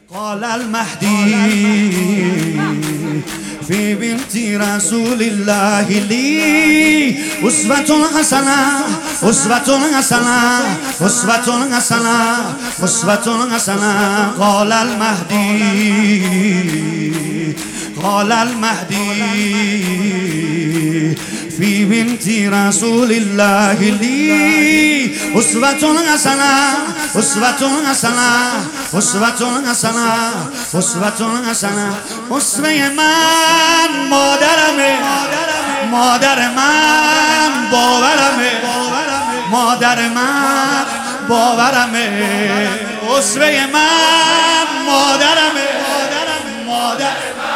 قال المهدي في بنت رسول الله لي أسوة حسنة أسوة حسنة أسوة حسنة أسوة حسنة. قال المهدي في بنت رسول الله لي أسوة حسنة أسوة حسنة أسوة حسنة أسوة حسنة. أسوه من مادرمه، مادر من باورمه، مادر من باورمه. أسوه من مادرمه، مادر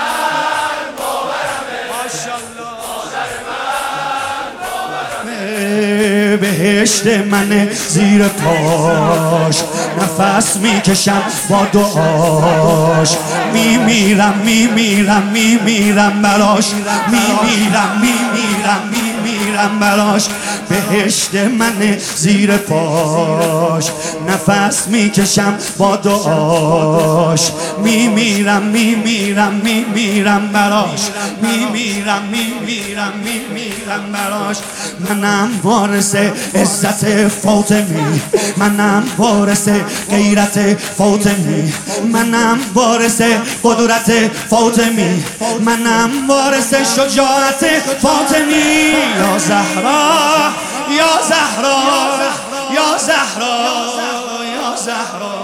بهشت من زیر پاش نفس میکشم با دعاش. میمیرم میمیرم میمیرم براش، میمیرم میمیرم میمیرم براش. بهشت من زیر پاش نفس میکشم با دعاش. میمیرم میمیرم میمیرم براش، میمیرم میمیرم میمیرم براش. منم وارث عزت فاطمی، منم وارث غیرت فاطمی، منم وارث قدرت فاطمی، منم وارث شجاعت فاطمی. یا زهرا یا زهرا یا زهرا یا زهرا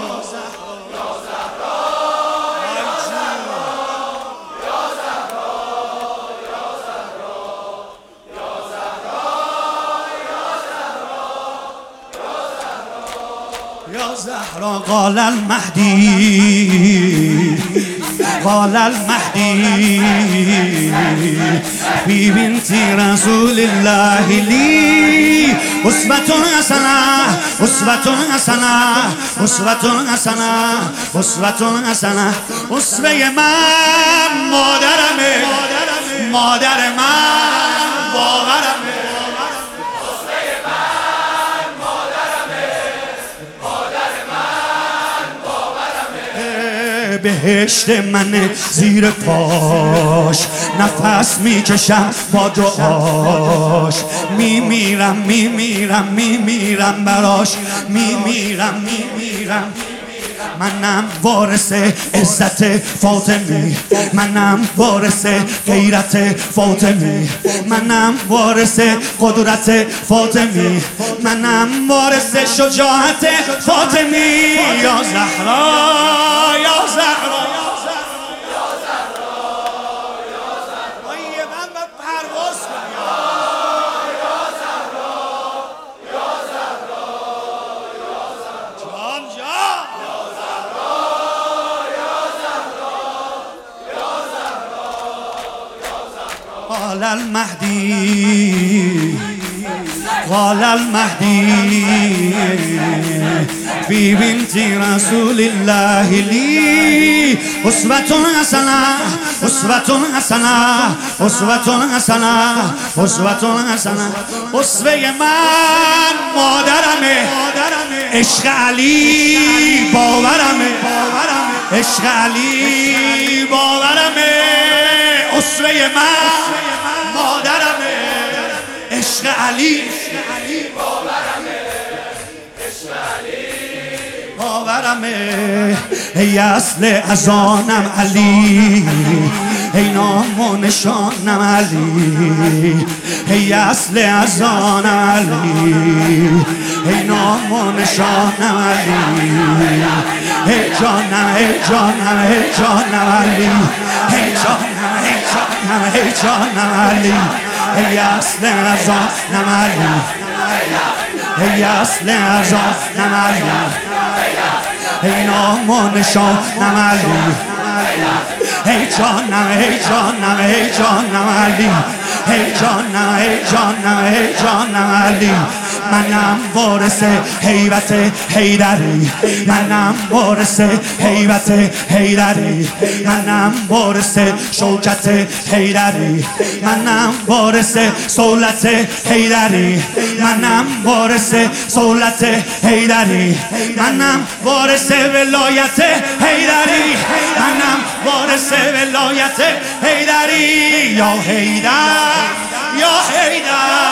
يا زهرا. قال المهدي في بنت رسول الله لي أسوة حسنة أسوة حسنة أسوة حسنة أسوة حسنة. أسوه من مادرمه، مادر من باورمه. بهشت من زیر پاش نفس میکشم با دعاش. میمیرم میمیرم میمیرم براش، میمیرم میمیرم. منم وارث عزت فاطمی، منم وارث غیرت فاطمی، منم وارث قدرت فاطمی، منم وارث شجاعت فاطمی. یا زهرا یا زهرا یا زهرا یا زهرا. من با پرواز کنم. یا زهرا یا زهرا یا زهرا. جان جان قال المهدي في بنت رسول الله لي أسوة حسنة أسوة حسنة أسوة حسنة أسوة حسنة. أسوه من مادرمه، عشق علی باورمه، عشق علی باورمه. أسوه من مادرمه، عشق علی باورمه. ای اصل ازانم علی، ای نام و نشانم علی، ای اصل ازانم علی، ای نام و نشانم علی. ای جانم ای جانم ای جانم علی، ای جانم ای جانم ای جانم علی. ای اصل ازانم علی، ای اصل ازانم علی، ای نام و نشانم علی. ای جانم ای جانم ای جانم علی، ای جانم ای جانم ای جانم علی. منم وارث هیبت حیدری، منم وارث هیبت حیدری، منم وارث شوکت حیدری، منم وارث سولت حیدری، منم وارث سولت حیدری، منم وارث ولایت حیدری. باعث ولایت حیدری یا حیدر یا حیدر